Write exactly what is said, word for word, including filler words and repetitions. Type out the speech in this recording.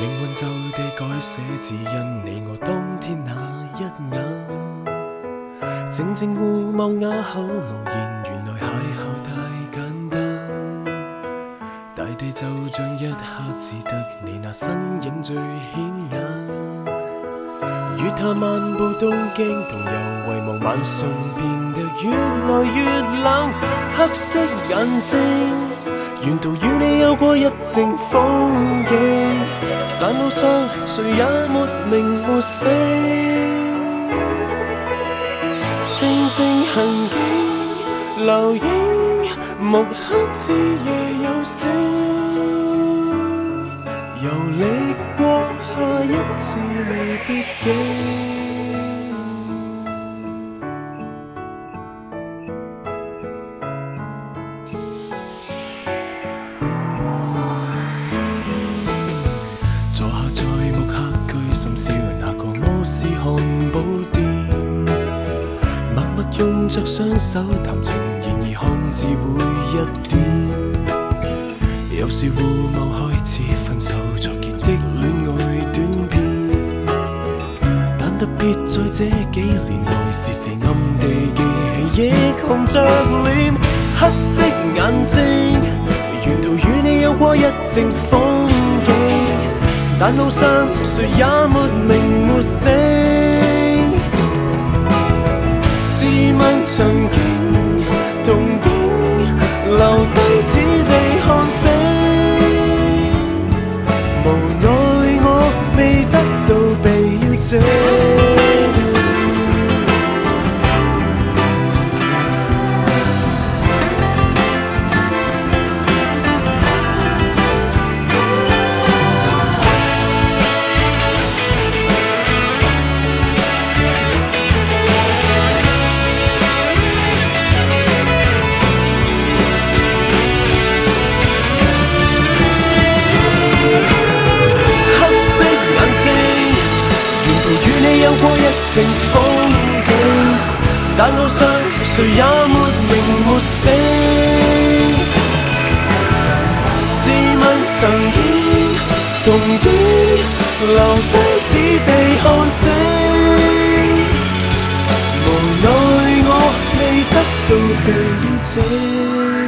命运就地改写，只因你我當天那一眼，靜靜互望啞口無言，原來邂逅太簡單。大地就像一刻只得你那身影最顯眼，月下漫步都驚動，又遺忘晚上變得越來越冷，黑色眼睛。沿途與你有過一程風景，但路上誰也沒名沒姓。靜靜行徑，留影，木刻至夜有聲。遊歷過下一次未必經。坐下在木刻居，深宵那個摩斯漢堡店，默默用着雙手談情，然而看字會一點。有時互望開始分手才結的戀愛短片，但特別在這幾年內，時時暗地記起亦紅着臉，黑色眼睛，沿途與你有過一程風景。但路上誰也沒名沒姓，自問場景同景，留低此地看星。無奈我未得到被邀請。有過一程風景，但路上誰也沒名沒姓。自問曾經同景，留低此地看星。無奈我未得到被邀請。